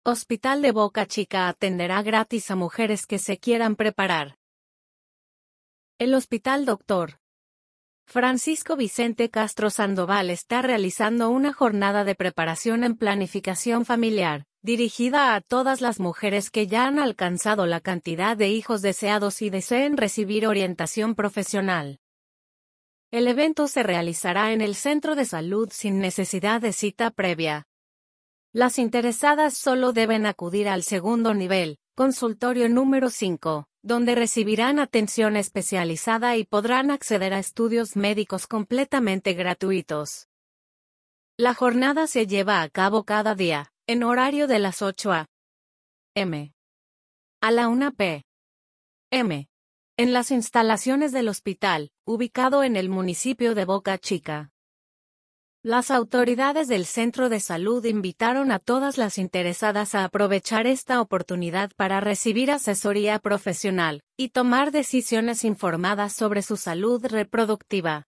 Hospital de Boca Chica atenderá gratis a mujeres que se quieran preparar. El Hospital Dr. Francisco Vicente Castro Sandoval está realizando una jornada de preparación en planificación familiar, dirigida a todas las mujeres que ya han alcanzado la cantidad de hijos deseados y deseen recibir orientación profesional. El evento se realizará en el centro de salud sin necesidad de cita previa. Las interesadas solo deben acudir al segundo nivel, consultorio número 5, donde recibirán atención especializada y podrán acceder a estudios médicos completamente gratuitos. La jornada se lleva a cabo cada día, en horario de las 8 a.m. a la 1 p.m. en las instalaciones del hospital, ubicado en el municipio de Boca Chica. Las autoridades del centro de salud invitaron a todas las interesadas a aprovechar esta oportunidad para recibir asesoría profesional y tomar decisiones informadas sobre su salud reproductiva.